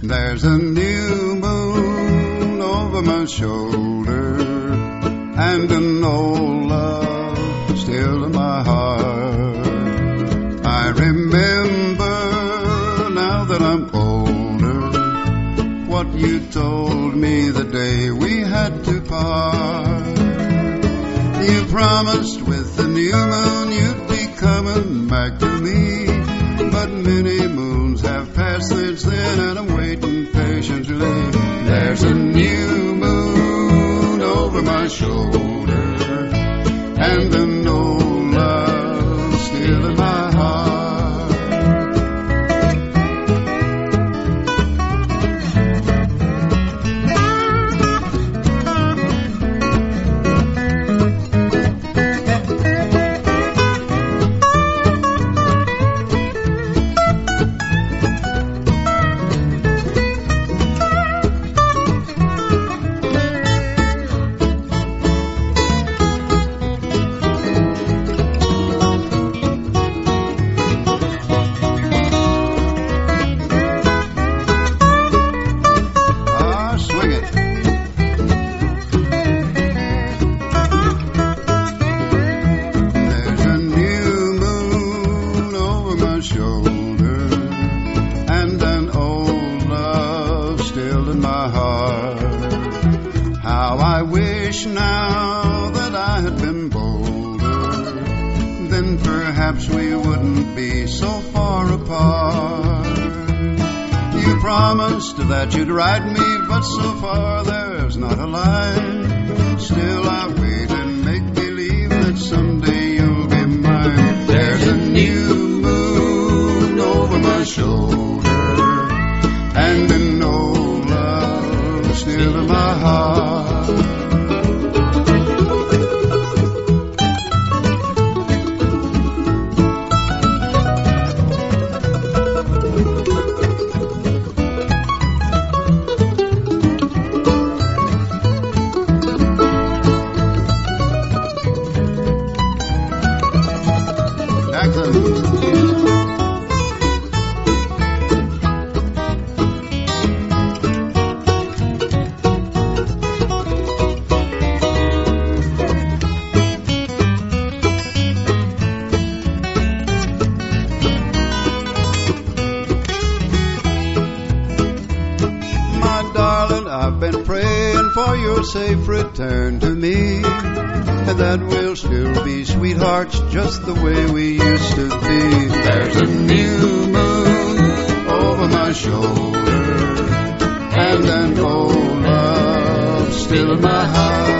There's a new moon over my shoulder, and an old love still in my heart. I remember now that I'm older what you told me the day we had to part. You promised with the new moon you'd be coming back to me, but many moons have passed since then and I'm waiting patiently. There's a new moon over my shoulder, and an old love still in my heart. Now that I had been bolder, then perhaps we wouldn't be so far apart. You promised that you'd write me, but so far there's not a line. Still I wait and make believe that someday you'll be mine. There's a new moon over my shoulder, and an old love still in my heart. I've been praying for your safe return to me, and that we'll still be sweethearts just the way we used to be. There's a new moon over my shoulder, and an old love still in my heart.